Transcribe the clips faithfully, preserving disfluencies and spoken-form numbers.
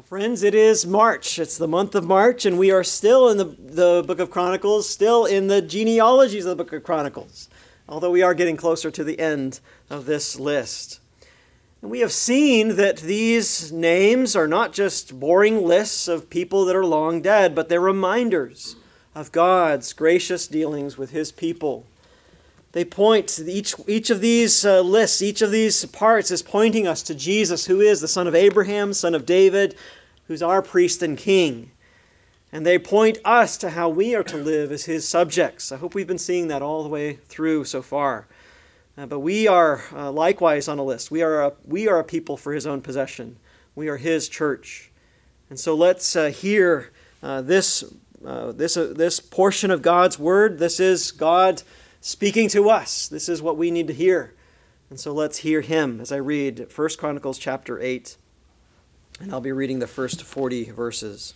Well, friends, it is March. It's the month of March, and we are still in the, the Book of Chronicles, still in the genealogies of the Book of Chronicles, although we are getting closer to the end of this list. And we have seen that these names are not just boring lists of people that are long dead, but they're reminders of God's gracious dealings with his people. They point, each, each of these uh, lists, each of these parts is pointing us to Jesus, who is the son of Abraham, son of David, who's our priest and king. And they point us to how we are to live as his subjects. I hope we've been seeing that all the way through so far. Uh, but we are uh, likewise on a list. We are a, we are a people for his own possession. We are his church. And so let's uh, hear uh, this, uh, this, uh, this portion of God's word. This is God speaking to us. This is what we need to hear. And so let's hear him as I read First Chronicles chapter eight. And I'll be reading the first forty verses.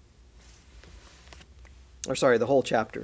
Or sorry, the whole chapter.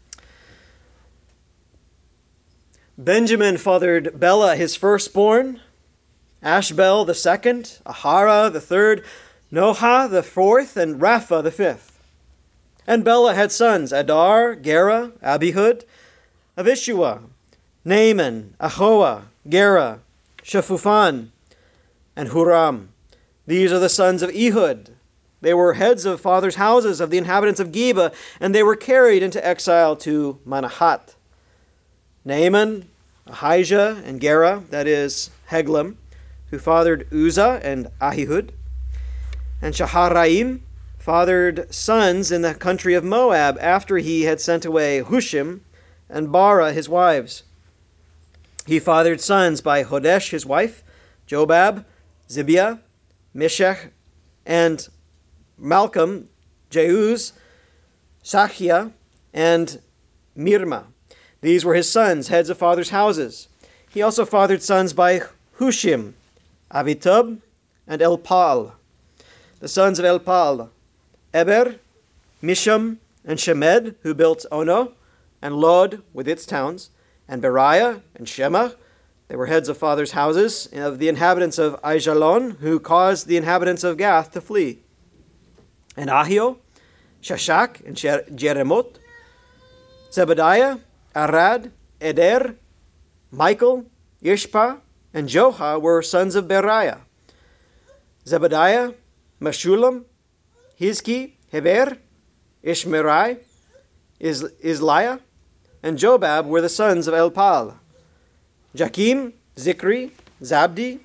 Benjamin fathered Bela his firstborn, Ashbel the second, Ahara the third, Noha the fourth, and Rapha the fifth. And Bela had sons, Adar, Gera, Abihud, Avishua, Naaman, Ahoa, Gera, Shaphupan, and Huram. These are the sons of Ehud. They were heads of fathers' houses of the inhabitants of Geba, and they were carried into exile to Manahat. Naaman, Ahijah, and Gera, that is, Heglam, who fathered Uzzah and Ahihud. And Shaharaim fathered sons in the country of Moab after he had sent away Hushim and Bara his wives. He fathered sons by Hodesh his wife, Jobab, Zibiah, Meshech, and Malcolm, Jeuz, Sachia, and Mirma. These were his sons, heads of fathers' houses. He also fathered sons by Hushim, Avitub, and Elpal. The sons of Elpal, Eber, Misham, and Shemed, who built Ono, and Lod with its towns, and Beriah, and Shema. They were heads of fathers' houses of the inhabitants of Aijalon, who caused the inhabitants of Gath to flee. And Ahio, Shashak, and Jeremot, Zebediah, Arad, Eder, Michael, Ishpa, and Joha were sons of Beriah. Zebediah, Meshulam, Hizki, Heber, Ishmerai, Is- Isliah, and Jobab were the sons of Elpal. Jakim, Zikri, Zabdi,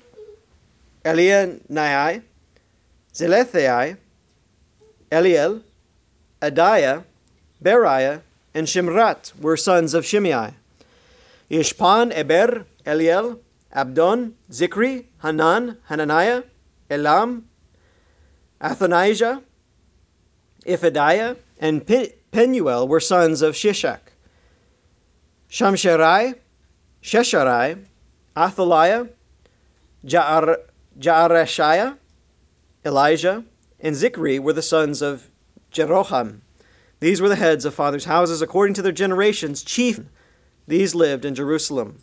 Elianai, Zelethai, Eliel, Adiah, Beriah, and Shimrat were sons of Shimei. Ishpan, Eber, Eliel, Abdon, Zikri, Hanan, Hananiah, Elam, Athonijah, Iphidiah, and Penuel were sons of Shishak. Shamsherai, Shesharai, Athaliah, Jaar, Jaareshiah, Elijah, and Zikri were the sons of Jeroham. These were the heads of fathers' houses according to their generations, chief. These lived in Jerusalem.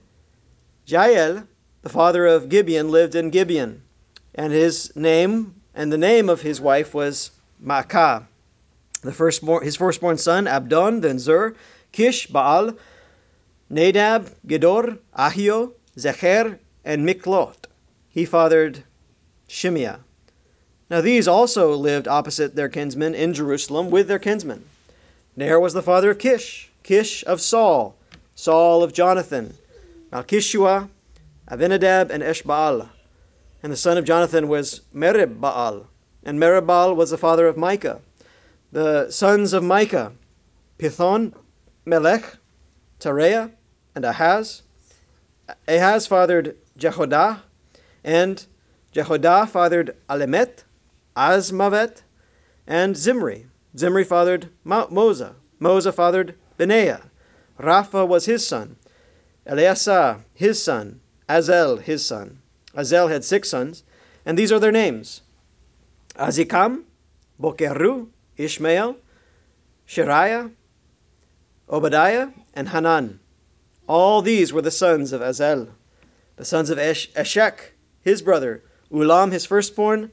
Jael, the father of Gibeon, lived in Gibeon, and his name and the name of his wife was Maacah. The firstborn, his firstborn son, Abdon, then Zur, Kish, Baal, Nadab, Gedor, Ahio, Zecher, and Miklot. He fathered Shimea. Now these also lived opposite their kinsmen in Jerusalem with their kinsmen. Ner was the father of Kish, Kish of Saul, Saul of Jonathan, Malchishua, Abinadab, and Eshbaal. And the son of Jonathan was Merib-Baal, and Merib-Baal was the father of Micah. The sons of Micah, Pithon, Melech, Tareah, and Ahaz. Ahaz fathered Jehodah, and Jehodah fathered Alemet, Azmavet, and Zimri. Zimri fathered Moza. Moza fathered Benaiah. Rapha was his son. Eleasah, his son. Azel, his son. Azel had six sons, and these are their names: Azikam, Bokeru, Ishmael, Shariah, Obadiah, and Hanan. All these were the sons of Azel. The sons of Esh- Eshek, his brother, Ulam his firstborn,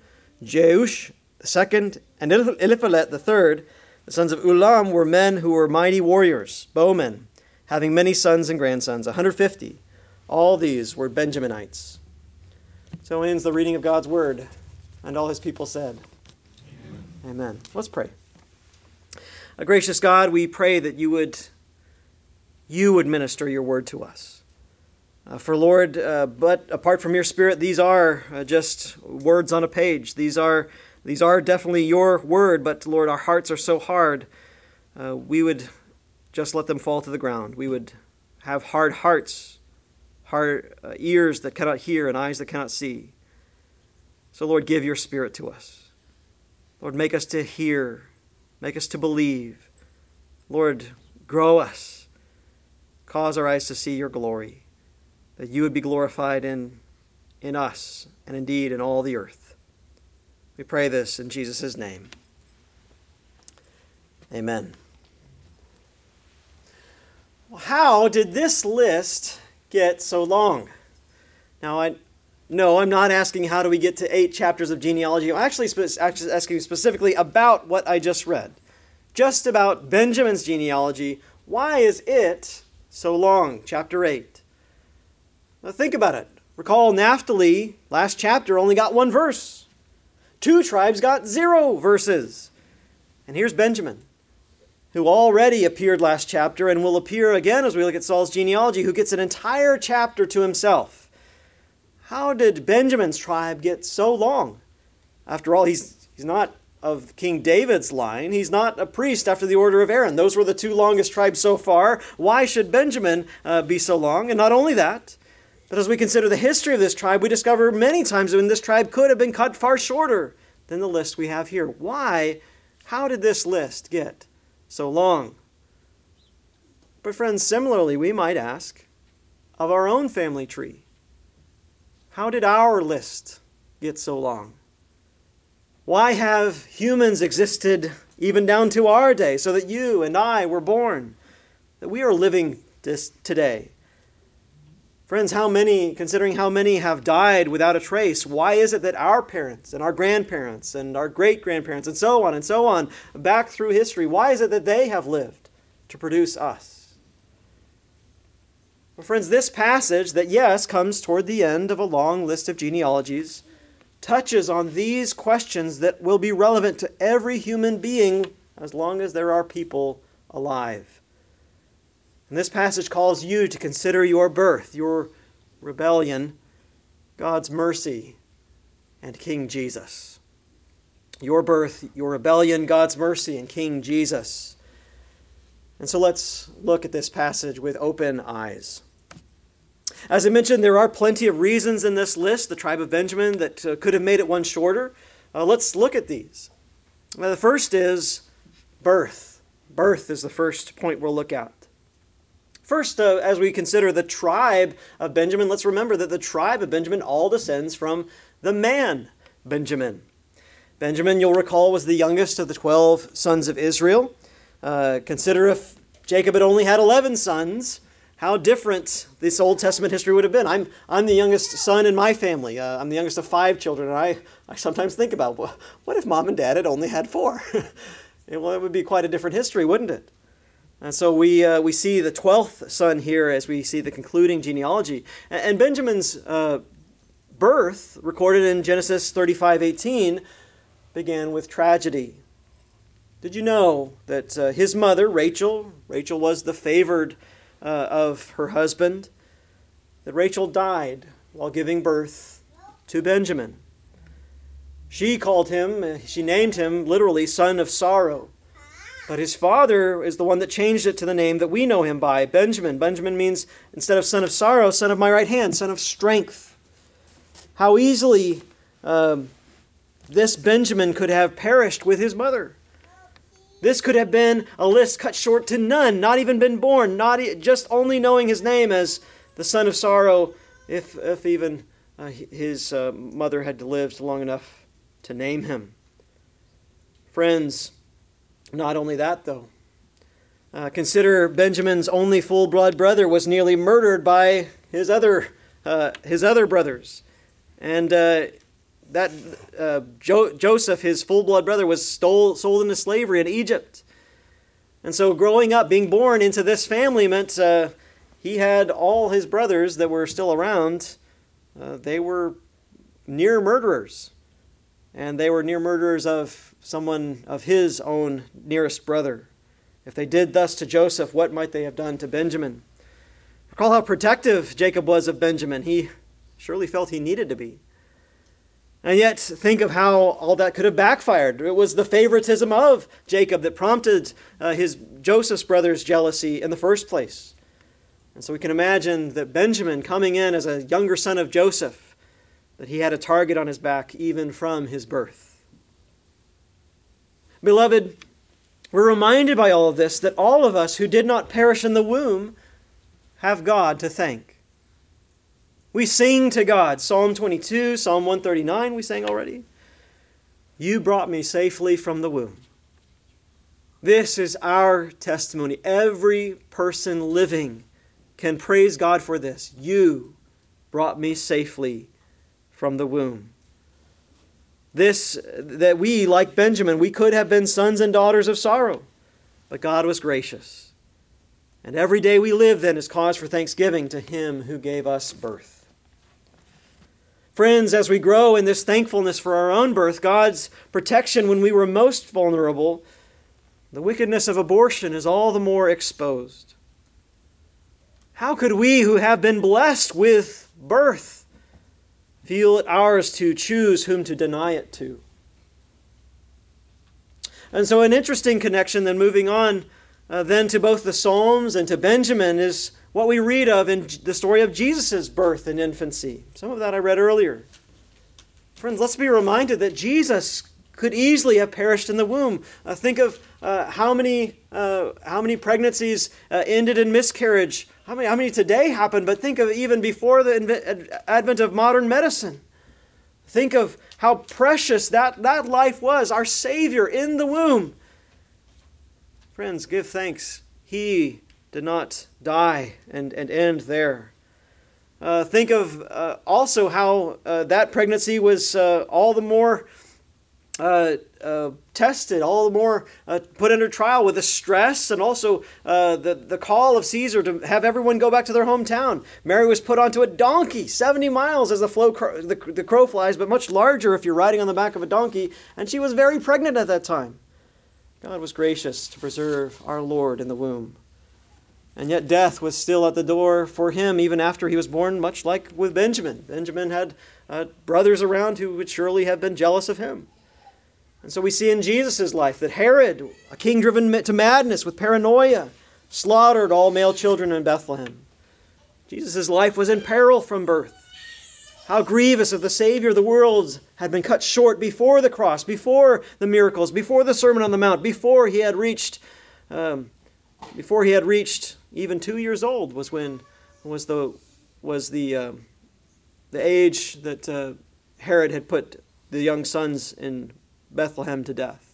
Jeush the second, and Eliphalet the third, the sons of Ulam, were men who were mighty warriors, bowmen, having many sons and grandsons, one hundred fifty. All these were Benjaminites. So ends the reading of God's word, and all his people said, Amen. Amen. Let's pray. A gracious God, we pray that you would, you would minister your word to us. Uh, for Lord, uh, but apart from your Spirit, these are uh, just words on a page. These are these are definitely your word, but Lord, our hearts are so hard. Uh, we would just let them fall to the ground. We would have hard hearts, hard uh, ears that cannot hear, and eyes that cannot see. So Lord, give your Spirit to us. Lord, make us to hear, make us to believe. Lord, grow us. Cause our eyes to see your glory, that you would be glorified in, in us, and indeed in all the earth. We pray this in Jesus' name. Amen. Well, how did this list get so long? Now, I no, I'm not asking how do we get to eight chapters of genealogy. I'm actually, spe- actually asking specifically about what I just read. Just about Benjamin's genealogy. Why is it so long? Chapter eight. Now think about it. Recall Naphtali, last chapter, only got one verse. Two tribes got zero verses. And here's Benjamin, who already appeared last chapter and will appear again as we look at Saul's genealogy, who gets an entire chapter to himself. How did Benjamin's tribe get so long? After all, he's, he's not of King David's line. He's not a priest after the order of Aaron. Those were the two longest tribes so far. Why should Benjamin uh, be so long? And not only that, but as we consider the history of this tribe, we discover many times when this tribe could have been cut far shorter than the list we have here. Why? How did this list get so long? But friends, similarly, we might ask of our own family tree. How did our list get so long? Why have humans existed even down to our day so that you and I were born, that we are living this today? Friends, how many, considering how many have died without a trace, why is it that our parents and our grandparents and our great-grandparents and so on and so on back through history, why is it that they have lived to produce us? Well, friends, this passage that, yes, comes toward the end of a long list of genealogies, touches on these questions that will be relevant to every human being as long as there are people alive. And this passage calls you to consider your birth, your rebellion, God's mercy, and King Jesus. Your birth, your rebellion, God's mercy, and King Jesus. And so let's look at this passage with open eyes. As I mentioned, there are plenty of reasons in this list, the tribe of Benjamin, that uh, could have made it one shorter. Uh, let's look at these. Now, the first is birth. Birth is the first point we'll look at. First, uh, as we consider the tribe of Benjamin, let's remember that the tribe of Benjamin all descends from the man Benjamin. Benjamin, you'll recall, was the youngest of the twelve sons of Israel. Uh, consider if Jacob had only had eleven sons, how different this Old Testament history would have been. I'm I'm the youngest son in my family. Uh, I'm the youngest of five children, and I, I sometimes think about, well, what if mom and dad had only had four? Well, it would be quite a different history, wouldn't it? And so we uh, we see the twelfth son here as we see the concluding genealogy. And, and Benjamin's uh, birth, recorded in Genesis thirty-five eighteen, began with tragedy. Did you know that uh, his mother, Rachel, Rachel was the favored uh, of her husband, that Rachel died while giving birth to Benjamin? She called him, she named him literally son of sorrow. But his father is the one that changed it to the name that we know him by, Benjamin. Benjamin means, instead of son of sorrow, son of my right hand, son of strength. How easily um, this Benjamin could have perished with his mother. This could have been a list cut short to none, not even been born, not e- just only knowing his name as the son of sorrow, if, if even uh, his uh, mother had lived long enough to name him. Friends, not only that, though. Uh, consider Benjamin's only full-blood brother was nearly murdered by his other uh, his other brothers. And uh, that uh, jo- Joseph, his full-blood brother, was stole, sold into slavery in Egypt. And so growing up, being born into this family meant uh, he had all his brothers that were still around. Uh, they were near murderers. And they were near murderers of someone of his own nearest brother. If they did thus to Joseph, what might they have done to Benjamin? Recall how protective Jacob was of Benjamin. He surely felt he needed to be. And yet, think of how all that could have backfired. It was the favoritism of Jacob that prompted uh, his Joseph's brothers' jealousy in the first place. And so we can imagine that Benjamin, coming in as a younger son of Joseph, that he had a target on his back even from his birth. Beloved, we're reminded by all of this that all of us who did not perish in the womb have God to thank. We sing to God. Psalm twenty-two, Psalm one thirty-nine we sang already. You brought me safely from the womb. This is our testimony. Every person living can praise God for this. You brought me safely from the womb. This, that we, like Benjamin, we could have been sons and daughters of sorrow, but God was gracious. And every day we live then is cause for thanksgiving to Him who gave us birth. Friends, as we grow in this thankfulness for our own birth, God's protection when we were most vulnerable, the wickedness of abortion is all the more exposed. How could we who have been blessed with birth feel it ours to choose whom to deny it to? And so an interesting connection then moving on uh, then to both the Psalms and to Benjamin is what we read of in the story of Jesus' birth and infancy. Some of that I read earlier. Friends, let's be reminded that Jesus could easily have perished in the womb. Uh, think of uh, how many uh, how many pregnancies uh, ended in miscarriage. How many how many today happen? But think of even before the inv- advent of modern medicine. Think of how precious that, that life was, our Savior in the womb. Friends, give thanks. He did not die and, and end there. Uh, think of uh, also how uh, that pregnancy was uh, all the more uh, uh, tested, all the more uh, put under trial with the stress and also uh, the, the call of Caesar to have everyone go back to their hometown. Mary was put onto a donkey, seventy miles as the, flow cro- the, the crow flies, but much larger if you're riding on the back of a donkey, and she was very pregnant at that time. God was gracious to preserve our Lord in the womb. And yet death was still at the door for him even after he was born, much like with Benjamin. Benjamin had uh, brothers around who would surely have been jealous of him. And so we see in Jesus' life that Herod, a king driven to madness with paranoia, slaughtered all male children in Bethlehem. Jesus' life was in peril from birth. How grievous if the Savior of the world had been cut short before the cross, before the miracles, before the Sermon on the Mount, before he had reached, um, before he had reached even two years old was when was the was the uh, the age that uh, Herod had put the young sons in Bethlehem to death.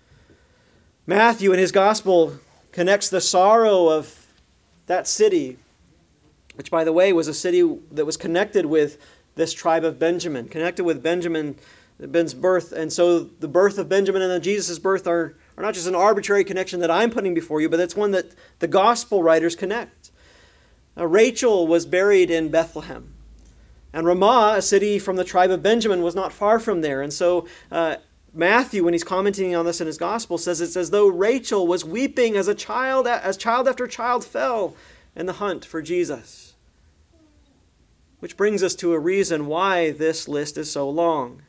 Matthew in his gospel connects the sorrow of that city, which by the way was a city that was connected with this tribe of Benjamin, connected with Benjamin, Ben's birth. And so the birth of Benjamin and Jesus' birth are, are not just an arbitrary connection that I'm putting before you, but it's one that the gospel writers connect. Now, Rachel was buried in Bethlehem. And Ramah, a city from the tribe of Benjamin, was not far from there. And so uh, Matthew, when he's commenting on this in his gospel, says it's as though Rachel was weeping as a child, as child after child fell in the hunt for Jesus. Which brings us to a reason why this list is so long.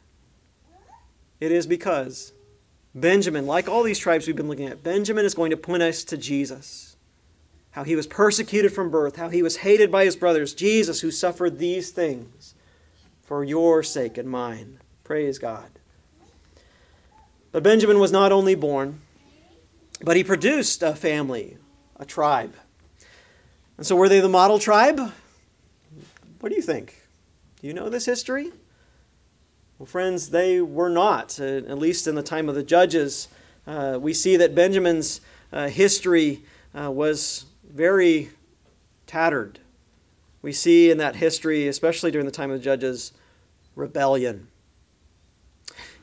It is because Benjamin, like all these tribes we've been looking at, Benjamin is going to point us to Jesus. How he was persecuted from birth, how he was hated by his brothers. Jesus who suffered these things for your sake and mine. Praise God. But Benjamin was not only born, but he produced a family, a tribe. And so were they the model tribe? What do you think? Do you know this history? Well, friends, they were not, uh, at least in the time of the Judges. Uh, we see that Benjamin's uh, history uh, was very tattered. We see in that history, especially during the time of the Judges, rebellion.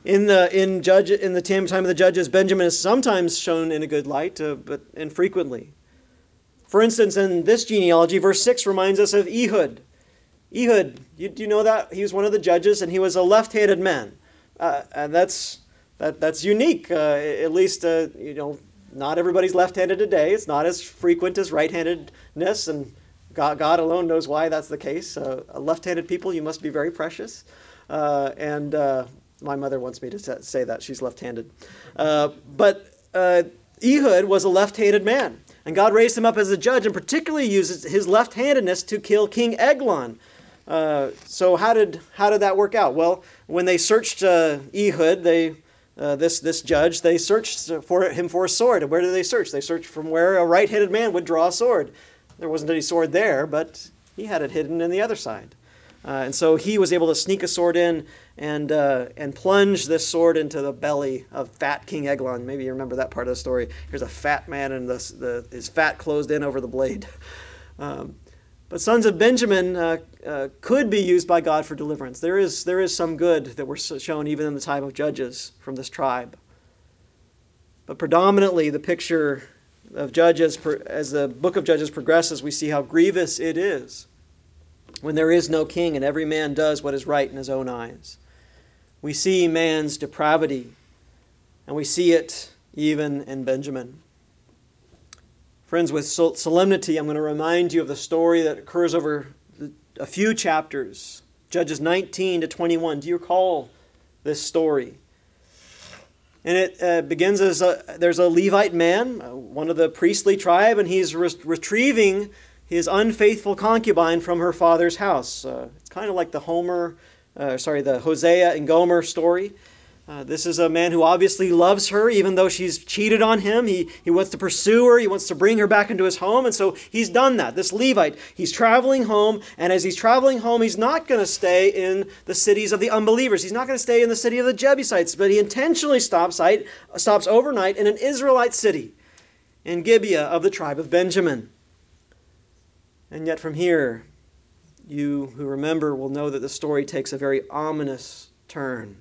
In the in judge in the time of the judges, Benjamin is sometimes shown in a good light, uh, but infrequently. For instance, in this genealogy, verse six reminds us of Ehud. Ehud, you, do you know that? He was one of the judges, and he was a left-handed man. Uh, and that's that, that's unique. Uh, at least, uh, you know, not everybody's left-handed today. It's not as frequent as right-handedness, and God, God alone knows why that's the case. Uh, left-handed people, you must be very precious. Uh, and uh, my mother wants me to say that. She's left-handed. Uh, but uh, Ehud was a left-handed man. And God raised him up as a judge and particularly uses his left-handedness to kill King Eglon. Uh, so how did how did that work out? Well, when they searched uh, Ehud, they uh, this this judge, they searched for him for a sword. And where did they search? They searched from where a right-handed man would draw a sword. There wasn't any sword there, but he had it hidden in the other side. Uh, and so he was able to sneak a sword in and uh, and plunge this sword into the belly of fat King Eglon. Maybe you remember that part of the story. Here's a fat man and the, the, his fat closed in over the blade. Um, but sons of Benjamin uh, uh, could be used by God for deliverance. There is, there is some good that were shown even in the time of Judges from this tribe. But predominantly the picture of Judges, as the book of Judges progresses, we see how grievous it is when there is no king and every man does what is right in his own eyes. We see man's depravity, and we see it even in Benjamin. Friends, with solemnity, I'm going to remind you of the story that occurs over a few chapters, Judges nineteen to twenty-one. Do you recall this story? And it uh, begins as a, there's a Levite man, uh, one of the priestly tribe, and he's re- retrieving his unfaithful concubine from her father's house. Uh, it's kind of like the Homer, uh, sorry, the Hosea and Gomer story. Uh, this is a man who obviously loves her, even though she's cheated on him. He, he wants to pursue her. He wants to bring her back into his home. And so he's done that. This Levite, he's traveling home. And as he's traveling home, he's not going to stay in the cities of the unbelievers. He's not going to stay in the city of the Jebusites. But he intentionally stops, stops overnight in an Israelite city, in Gibeah of the tribe of Benjamin. And yet from here, you who remember will know that the story takes a very ominous turn.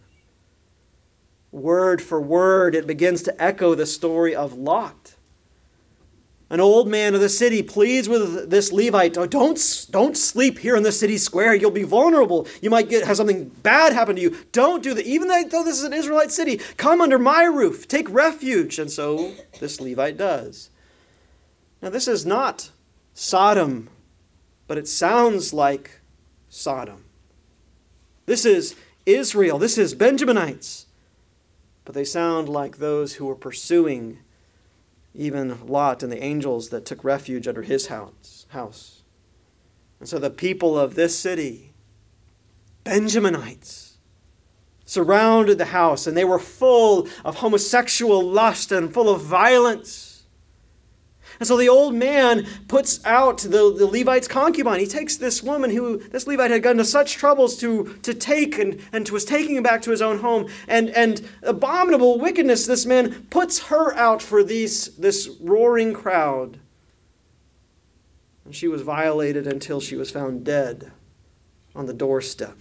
Word for word, it begins to echo the story of Lot. An old man of the city pleads with this Levite, oh, don't, don't sleep here in the city square. You'll be vulnerable. You might get have something bad happen to you. Don't do that. Even though this is an Israelite city, come under my roof. Take refuge. And so this Levite does. Now this is not Sodom, but it sounds like Sodom. This is Israel. This is Benjaminites. But they sound like those who were pursuing even Lot and the angels that took refuge under his house. house. And so the people of this city, Benjaminites, surrounded the house, and they were full of homosexual lust and full of violence. And so the old man puts out the, the Levite's concubine. He takes this woman who this Levite had gotten into such troubles to, to take and, and was taking him back to his own home. And, and abominable wickedness, this man puts her out for these, this roaring crowd. And she was violated until she was found dead on the doorstep.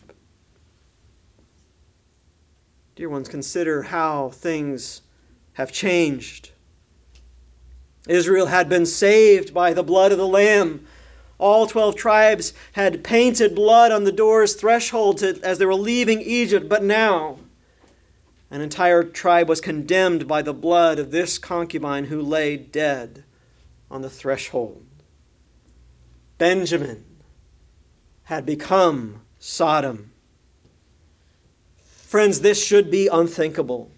Dear ones, consider how things have changed. Israel had been saved by the blood of the Lamb. All twelve tribes had painted blood on the door's threshold to, as they were leaving Egypt. But now, an entire tribe was condemned by the blood of this concubine who lay dead on the threshold. Benjamin had become Sodom. Friends, this should be unthinkable.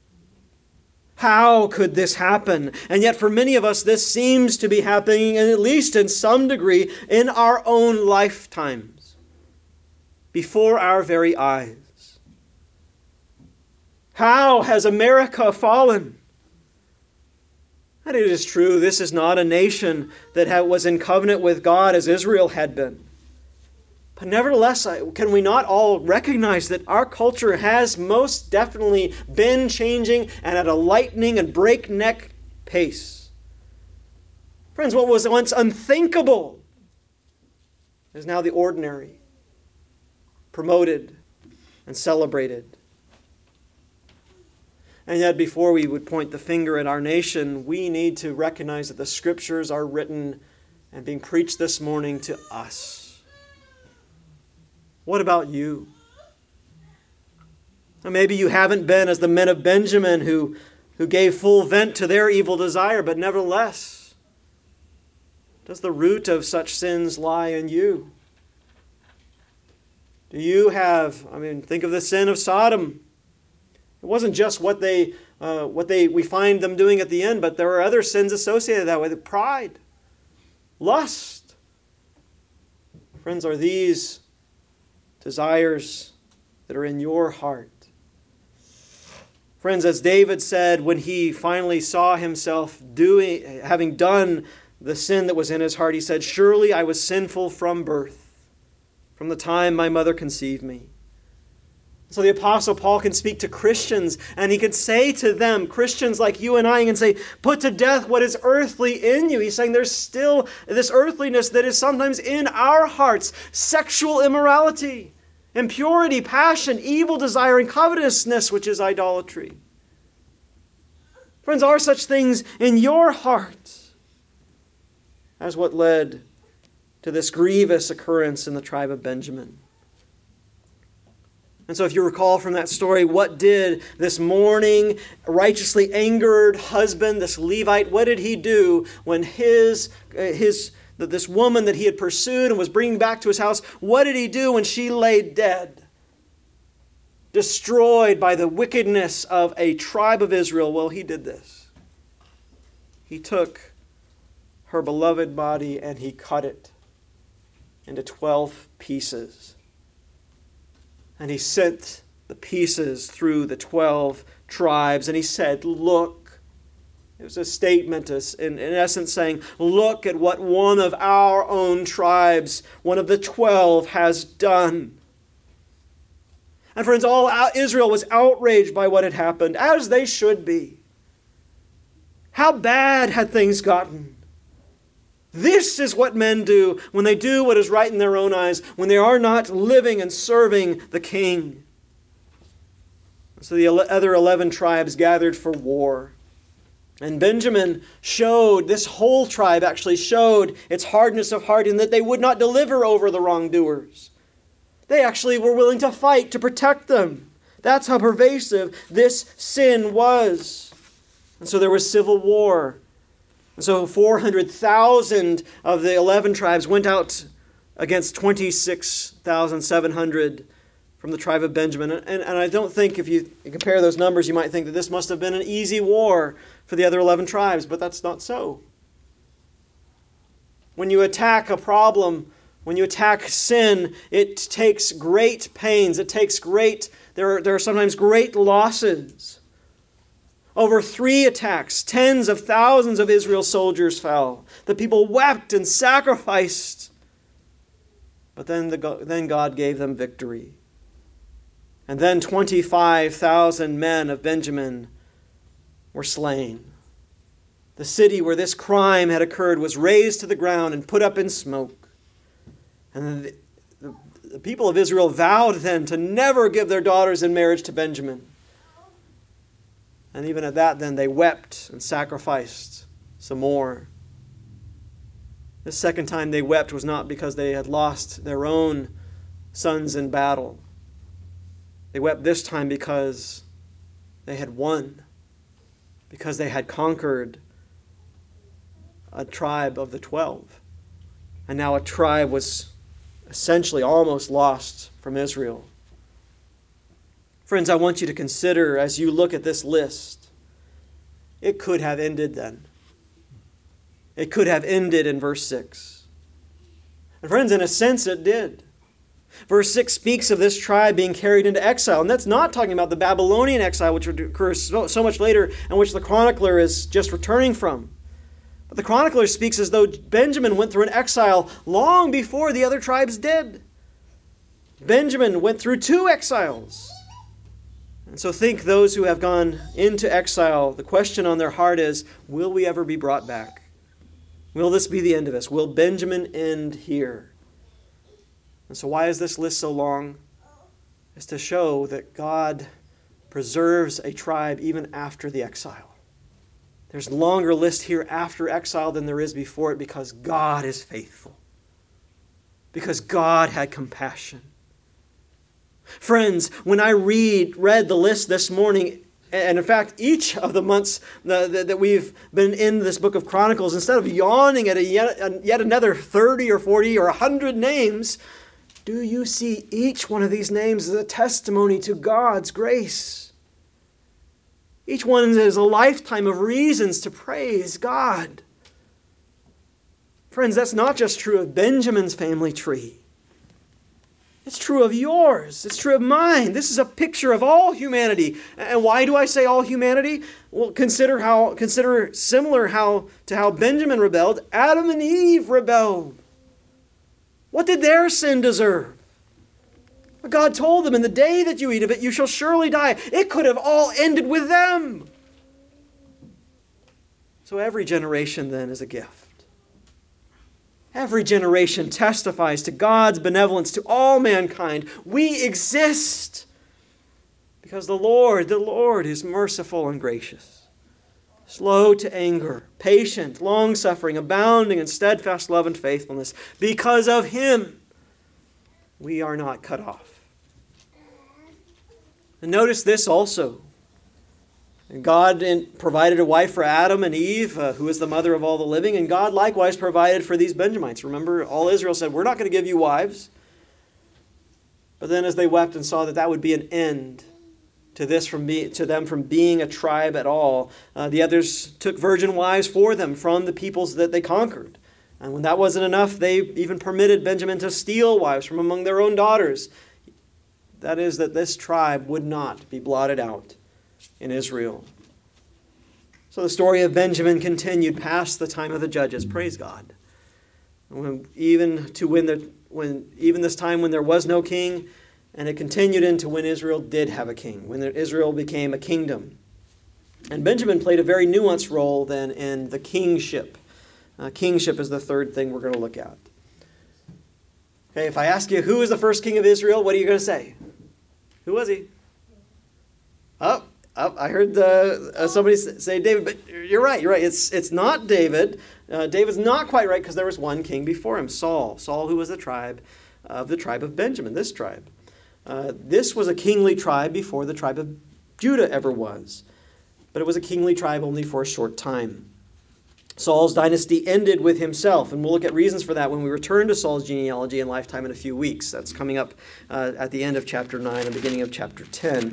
How could this happen? And yet for many of us, this seems to be happening, at least in some degree, in our own lifetimes, before our very eyes. How has America fallen? And it is true, this is not a nation that was in covenant with God as Israel had been. But nevertheless, can we not all recognize that our culture has most definitely been changing and at a lightning and breakneck pace? Friends, what was once unthinkable is now the ordinary, promoted and celebrated. And yet, before we would point the finger at our nation, we need to recognize that the Scriptures are written and being preached this morning to us. What about you? Or maybe you haven't been as the men of Benjamin who, who gave full vent to their evil desire, but nevertheless, does the root of such sins lie in you? Do you have, I mean, think of the sin of Sodom. It wasn't just what they, uh, what they we find them doing at the end, but there are other sins associated that with pride, lust. Friends, are these desires that are in your heart? Friends, as David said when he finally saw himself doing, having done the sin that was in his heart, he said, "Surely I was sinful from birth, from the time my mother conceived me." So the Apostle Paul can speak to Christians, and he can say to them, Christians like you and I, he can say, put to death what is earthly in you. He's saying there's still this earthliness that is sometimes in our hearts. Sexual immorality, impurity, passion, evil desire, and covetousness, which is idolatry. Friends, are such things in your heart as what led to this grievous occurrence in the tribe of Benjamin? And so if you recall from that story, what did this mourning, righteously angered husband, this Levite, what did he do when his, his, this woman that he had pursued and was bringing back to his house, what did he do when she lay dead, destroyed by the wickedness of a tribe of Israel? Well, he did this. He took her beloved body and he cut it into twelve pieces. And he sent the pieces through the twelve tribes. And he said, look. It was a statement in, in essence saying, look at what one of our own tribes, one of the twelve, has done. And friends, all Israel was outraged by what had happened, as they should be. How bad had things gotten? This is what men do when they do what is right in their own eyes, when they are not living and serving the king. So the other eleven tribes gathered for war. And Benjamin showed, this whole tribe actually showed its hardness of heart in that they would not deliver over the wrongdoers. They actually were willing to fight to protect them. That's how pervasive this sin was. And so there was civil war. And so four hundred thousand of the eleven tribes went out against twenty-six thousand seven hundred from the tribe of Benjamin. And, and I don't think if you compare those numbers, you might think that this must have been an easy war for the other eleven tribes, but that's not so. When you attack a problem, when you attack sin, it takes great pains. It takes great, there are, there are sometimes great losses. Over three attacks, tens of thousands of Israel's soldiers fell. The people wept and sacrificed. But then, the, then God gave them victory. And then twenty-five thousand men of Benjamin were slain. The city where this crime had occurred was razed to the ground and put up in smoke. And the, the, the people of Israel vowed then to never give their daughters in marriage to Benjamin. And even at that, then, they wept and sacrificed some more. The second time they wept was not because they had lost their own sons in battle. They wept this time because they had won, because they had conquered a tribe of the twelve. And now a tribe was essentially almost lost from Israel. Friends, I want you to consider as you look at this list, it could have ended then. It could have ended in verse six. And friends, in a sense it did. Verse six speaks of this tribe being carried into exile. And that's not talking about the Babylonian exile, which occurs so, so much later, and which the chronicler is just returning from. But the chronicler speaks as though Benjamin went through an exile long before the other tribes did. Benjamin went through two exiles. And so think those who have gone into exile, the question on their heart is, will we ever be brought back? Will this be the end of us? Will Benjamin end here? And so why is this list so long? It's to show that God preserves a tribe even after the exile. There's a longer list here after exile than there is before it because God is faithful. Because God had compassion. Friends, when I read read the list this morning, and in fact, each of the months that we've been in this book of Chronicles, instead of yawning at a yet, yet another thirty or forty or one hundred names, do you see each one of these names as a testimony to God's grace? Each one is a lifetime of reasons to praise God. Friends, that's not just true of Benjamin's family tree. It's true of yours. It's true of mine. This is a picture of all humanity. And why do I say all humanity? Well, consider how consider similar how to how Benjamin rebelled, Adam and Eve rebelled. What did their sin deserve? God told them, in the day that you eat of it, you shall surely die. It could have all ended with them. So every generation then is a gift. Every generation testifies to God's benevolence to all mankind. We exist because the Lord, the Lord is merciful and gracious, slow to anger, patient, long-suffering, abounding in steadfast love and faithfulness. Because of Him, we are not cut off. And notice this also. God provided a wife for Adam and Eve, uh, who is the mother of all the living, and God likewise provided for these Benjamites. Remember, all Israel said, we're not going to give you wives. But then as they wept and saw that that would be an end to this from be, to them from being a tribe at all, uh, the others took virgin wives for them from the peoples that they conquered. And when that wasn't enough, they even permitted Benjamin to steal wives from among their own daughters. That is, that this tribe would not be blotted out in Israel. So the story of Benjamin continued past the time of the judges. Praise God. When, even to when the when even this time when there was no king, and it continued into when Israel did have a king, when Israel became a kingdom. And Benjamin played a very nuanced role then in the kingship. Uh, kingship is the third thing we're going to look at. Okay, if I ask you who was the first king of Israel, what are you going to say? Who was he? Oh, oh I heard uh, uh, somebody say David, but you're right, you're right. It's it's not David. Uh, David's not quite right because there was one king before him, Saul. Saul, who was the tribe of the tribe of Benjamin, this tribe. Uh, this was a kingly tribe before the tribe of Judah ever was. But it was a kingly tribe only for a short time. Saul's dynasty ended with himself, and we'll look at reasons for that when we return to Saul's genealogy and lifetime in a few weeks. That's coming up uh, at the end of chapter nine and beginning of chapter ten.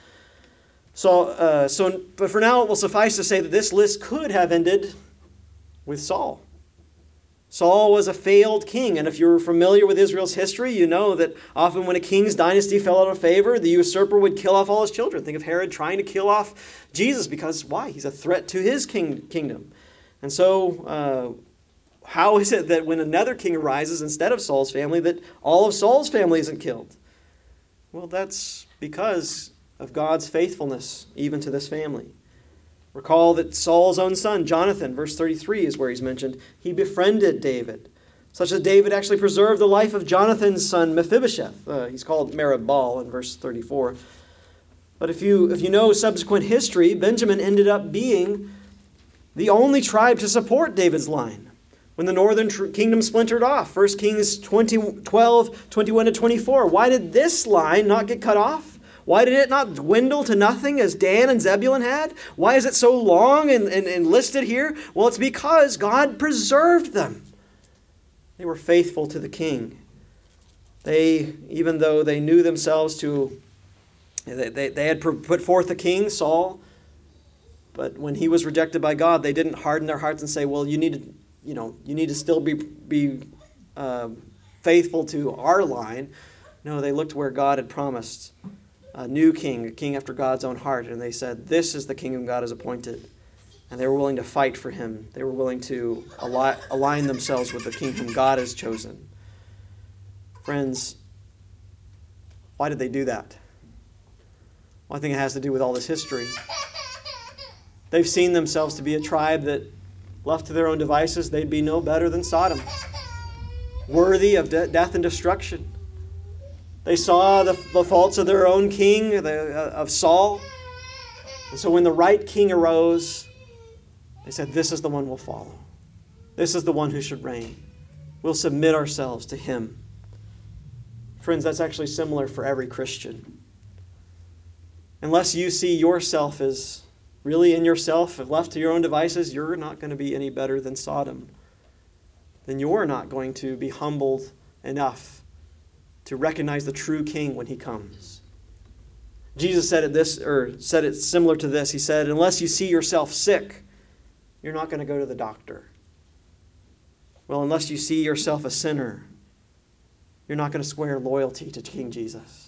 So, uh, so, but for now, it will suffice to say that this list could have ended with Saul. Saul was a failed king, and if you're familiar with Israel's history, you know that often when a king's dynasty fell out of favor, the usurper would kill off all his children. Think of Herod trying to kill off Jesus because, why? He's a threat to his king, kingdom. And so, uh, how is it that when another king arises instead of Saul's family, that all of Saul's family isn't killed? Well, that's because of God's faithfulness, even to this family. Recall that Saul's own son, Jonathan, verse thirty-three is where he's mentioned, he befriended David, such that David actually preserved the life of Jonathan's son, Mephibosheth. Uh, he's called Merib-Baal in verse thirty-four. But if you, if you know subsequent history, Benjamin ended up being the only tribe to support David's line when the northern tr- kingdom splintered off. First Kings twenty, twelve, twenty-one to twenty-four. Why did this line not get cut off? Why did it not dwindle to nothing as Dan and Zebulun had? Why is it so long and, and, and listed here? Well, it's because God preserved them. They were faithful to the king. They, even though they knew themselves to, they, they, they had put forth a king, Saul, but when he was rejected by God, they didn't harden their hearts and say, well, you need to, you know, you need to still be, be uh, faithful to our line. No, they looked where God had promised. A new king, a king after God's own heart. And they said, this is the kingdom God has appointed. And they were willing to fight for him. They were willing to align, align themselves with the kingdom God has chosen. Friends, why did they do that? Well, I think it has to do with all this history. They've seen themselves to be a tribe that, left to their own devices, they'd be no better than Sodom. Worthy of de- death and destruction. They saw the, the faults of their own king, the, uh, of Saul. And so when the right king arose, they said, this is the one we'll follow. This is the one who should reign. We'll submit ourselves to him. Friends, that's actually similar for every Christian. Unless you see yourself as really in yourself, if left to your own devices, you're not going to be any better than Sodom. Then you're not going to be humbled enough to recognize the true king when he comes. Jesus said it this, or said it similar to this. He said, unless you see yourself sick, you're not going to go to the doctor. Well, unless you see yourself a sinner, you're not going to swear loyalty to King Jesus.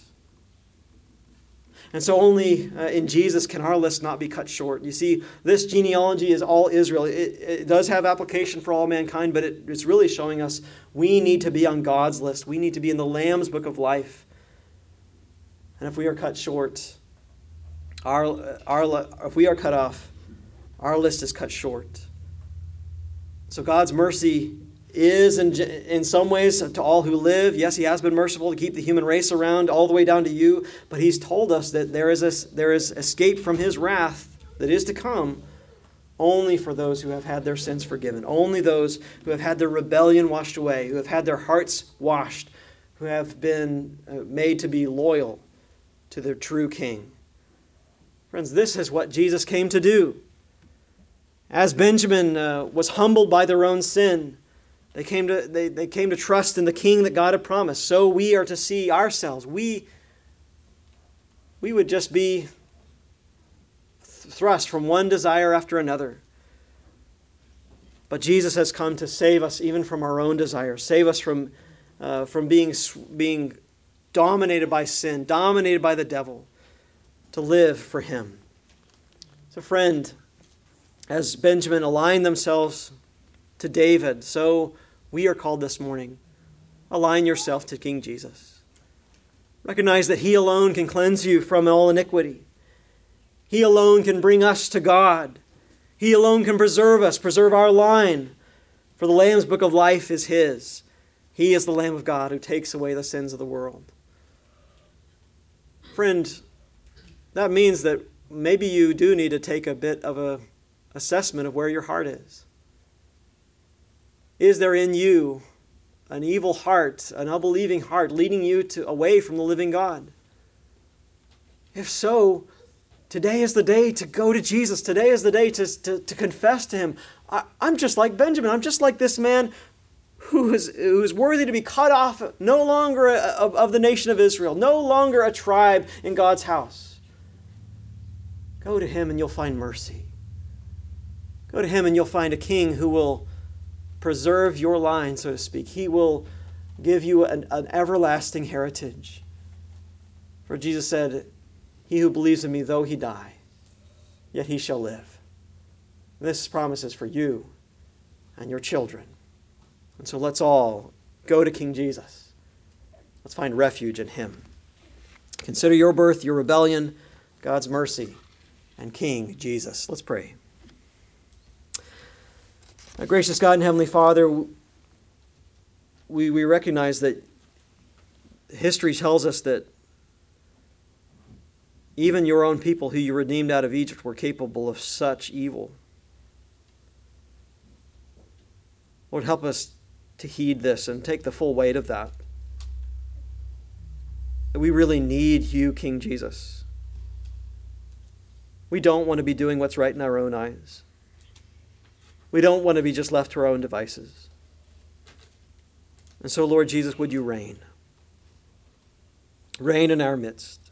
And so only uh, in Jesus can our list not be cut short. You see, this genealogy is all Israel. It, it does have application for all mankind, but it, it's really showing us we need to be on God's list. We need to be in the Lamb's book of life. And if we are cut short, our, our, if we are cut off, our list is cut short. So God's mercy is in, in some ways to all who live. Yes, he has been merciful to keep the human race around all the way down to you, but he's told us that there is, a, there is escape from his wrath that is to come only for those who have had their sins forgiven, only those who have had their rebellion washed away, who have had their hearts washed, who have been made to be loyal to their true king. Friends, this is what Jesus came to do. As Benjamin uh, was humbled by their own sin, They came to they, they came to trust in the king that God had promised. So we are to see ourselves. We, we would just be thrust from one desire after another. But Jesus has come to save us even from our own desires. Save us from, uh, from being, being dominated by sin, dominated by the devil, to live for him. So friend, as Benjamin aligned themselves to David, so we are called this morning. Align yourself to King Jesus. Recognize that he alone can cleanse you from all iniquity. He alone can bring us to God. He alone can preserve us, preserve our line. For the Lamb's book of life is his. He is the Lamb of God who takes away the sins of the world. Friend, that means that maybe you do need to take a bit of an assessment of where your heart is. Is there in you an evil heart, an unbelieving heart, leading you to away from the living God? If so, today is the day to go to Jesus. Today is the day to, to, to confess to him. I, I'm just like Benjamin. I'm just like this man who is, who is worthy to be cut off, no longer a, of, of the nation of Israel, no longer a tribe in God's house. Go to him and you'll find mercy. Go to him and you'll find a king who will preserve your line, so to speak. He will give you an, an everlasting heritage. For Jesus said, he who believes in me, though he die, yet he shall live. And this promise is for you and your children. And so let's all go to King Jesus. Let's find refuge in him. Consider your birth, your rebellion, God's mercy, and King Jesus. Let's pray. Our gracious God and Heavenly Father, we, we recognize that history tells us that even your own people who you redeemed out of Egypt were capable of such evil. Lord, help us to heed this and take the full weight of that. That we really need you, King Jesus. We don't want to be doing what's right in our own eyes. We don't want to be just left to our own devices. And so, Lord Jesus, would you reign? Reign in our midst.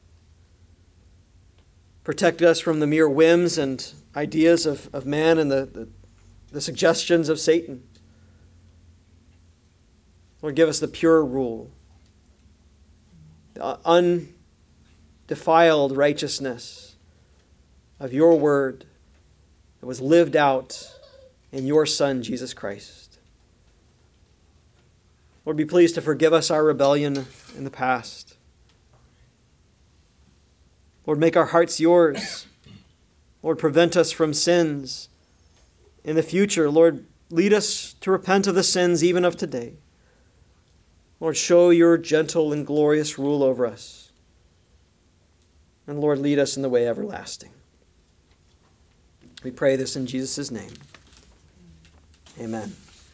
Protect us from the mere whims and ideas of, of man and the, the, the suggestions of Satan. Lord, give us the pure rule, the undefiled righteousness of your word that was lived out in your Son, Jesus Christ. Lord, be pleased to forgive us our rebellion in the past. Lord, make our hearts yours. Lord, prevent us from sins in the future. Lord, lead us to repent of the sins even of today. Lord, show your gentle and glorious rule over us. And Lord, lead us in the way everlasting. We pray this in Jesus' name. Amen.